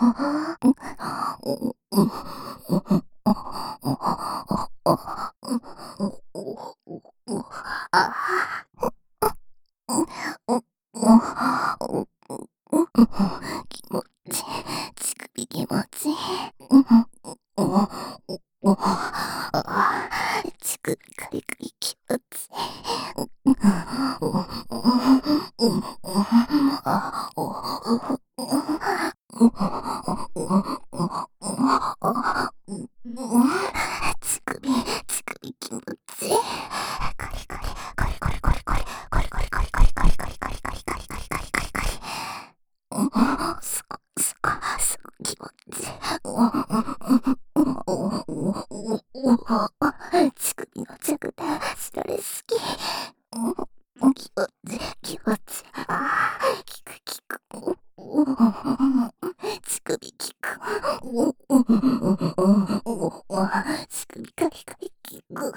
気持ちいい。乳首気持ちいい。乳首カリカリ気持ちいい。乳首気持ちいい。カリカリカリカリカリカリカリカリカリカリカリカリカリカリカリカリカリカリカリ。すごい気持ちいい。乳首の着で知られすぎ。気持ちいい気持ちいい。聞く聞く。乳首聞く。乳首カリカリ聞く。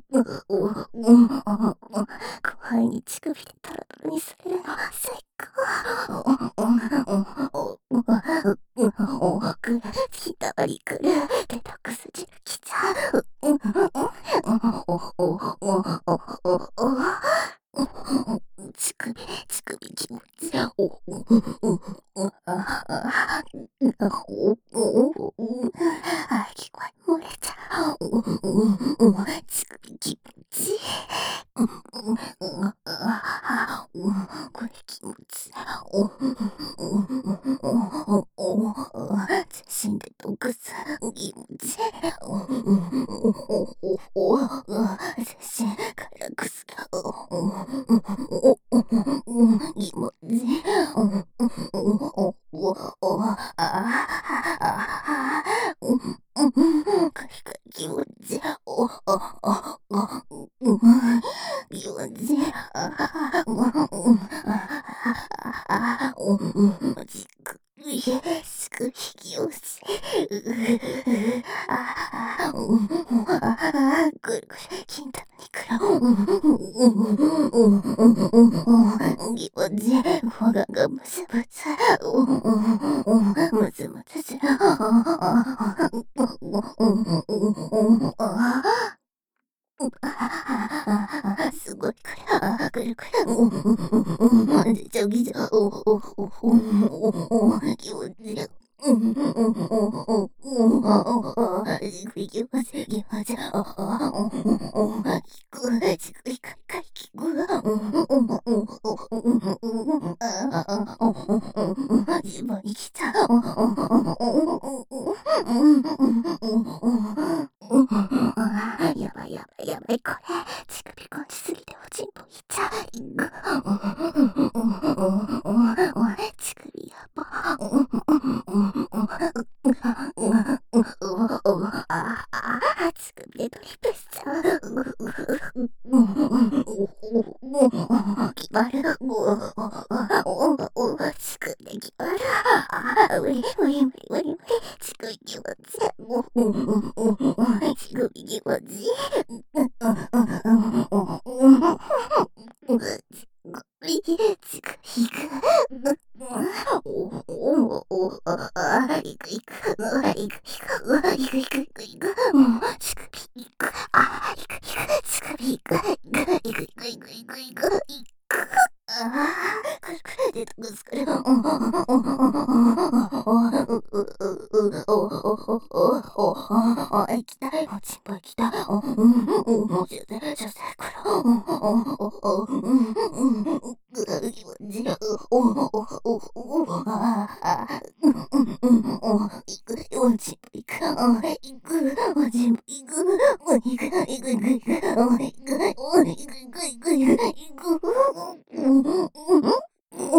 後輩に乳首でタラタラにされるのは最高。ひだわりくる。デトックス汁きちゃう。乳首気持ちいい。聞こえ漏れちゃう。乳首気持ちいい。これ気持ちいい。全身で毒す気持ちいい。全身からくす気持ちいい。カリカリ気持ちいい。気持ちいい。すぐ引き寄せ。ぐるぐる金玉にくら気持ちいい。我ががむずむず。むずむずする。すごいくらくるくら。めちゃくちゃ気持ちいい。気持ちいい気持ちいい。聞くじくりかりかり聞く。自分に来た。やばいやばいやばいこれ。乳首感じすぎておちんぽいっちゃう。乳首やば。乳首でドリップしちゃう。決まる。乳首で決まる。無理無理無理無理無理。乳首気持ちいい。乳首気持ちいい。乳首く。いくいく。いくいく。いくいくいくいく。乳首いく。いくいく。乳首いく。いくいくいくいくいくいく。くるくるデトックスくる。行きたい。おちんぽ行きたい。女性くる。気持ちいい。行く。おちんぽ行く。行く。おちんぽ行く。行く。行く。行く。行く。行く。行く。行く。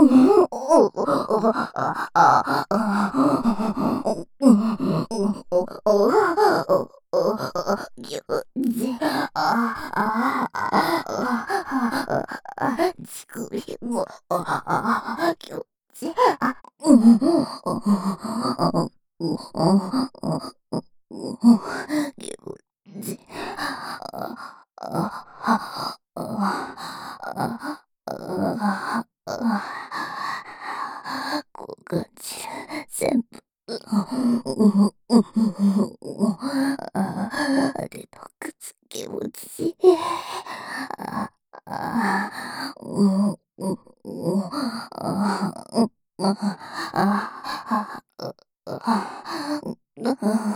乳首も気持ちいい。こう感じる。全部。 ちいい。あ、あ、うん、うん、うん、あ、うん、あ、あ、あ、う、あ、うん、